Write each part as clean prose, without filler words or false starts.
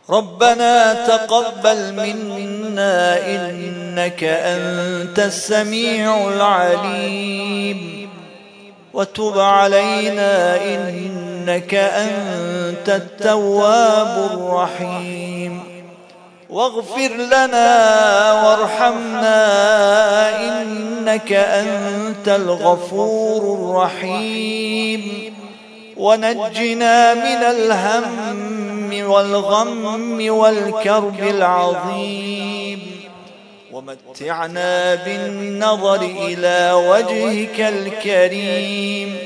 ربنا تقبل منا إنك أنت السميع العليم وتب علينا إنك أنت التواب الرحيم واغفر لنا وارحمنا إنك أنت الغفور الرحيم ونجنا من الهم والغم والكرب العظيم ومتعنا بالنظر إلى وجهك الكريم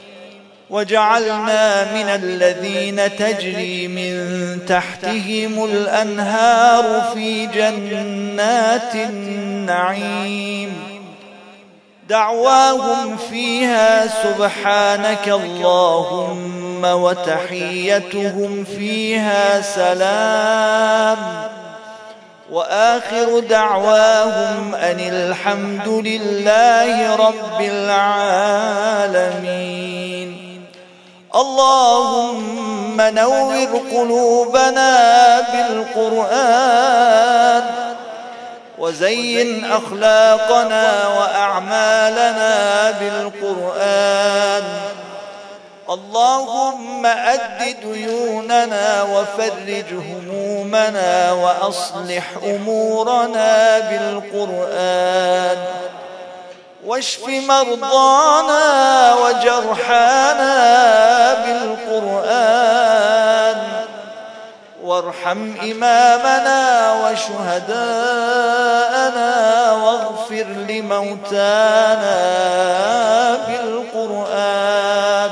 وجعلنا من الذين تجري من تحتهم الأنهار في جنات النعيم دعواهم فيها سبحانك اللهم وتحيتهم فيها سلام وآخر دعواهم أن الحمد لله رب العالمين. اللهم نور قلوبنا بالقرآن وزين أخلاقنا وأعمالنا بالقرآن. اللهم أد ديوننا وفرج همومنا وأصلح أمورنا بالقرآن واشف مرضانا وجرحانا بالقرآن وارحم إمامنا وشهداءنا واغفر لموتانا بالقرآن.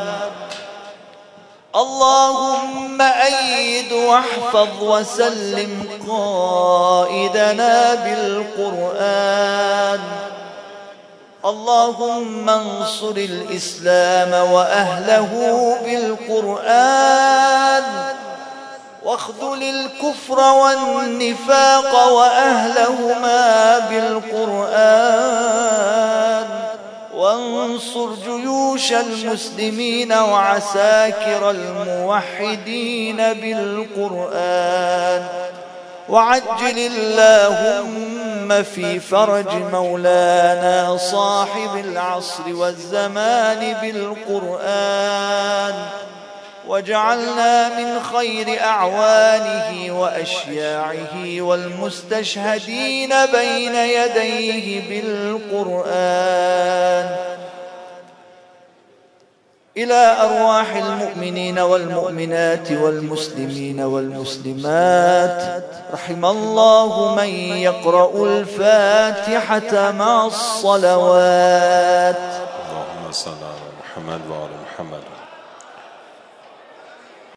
اللهم أيد واحفظ وسلم قائدنا بالقرآن. اللهم انصر الإسلام وأهله بالقرآن واخذل الكفر والنفاق وأهلهما بالقرآن وانصر جيوش المسلمين وعساكر الموحدين بالقرآن وعجل اللهم في فرج مولانا صاحب العصر والزمان بالقرآن واجعلنا من خير أعوانه وأشياعه والمستشهدين بين يديه بالقرآن. إلى أرواح المؤمنين والمؤمنات والمسلمين والمسلمات رحم الله من يقرأ الفاتحة مع الصلوات. اللهم صل على محمد وعلى محمد.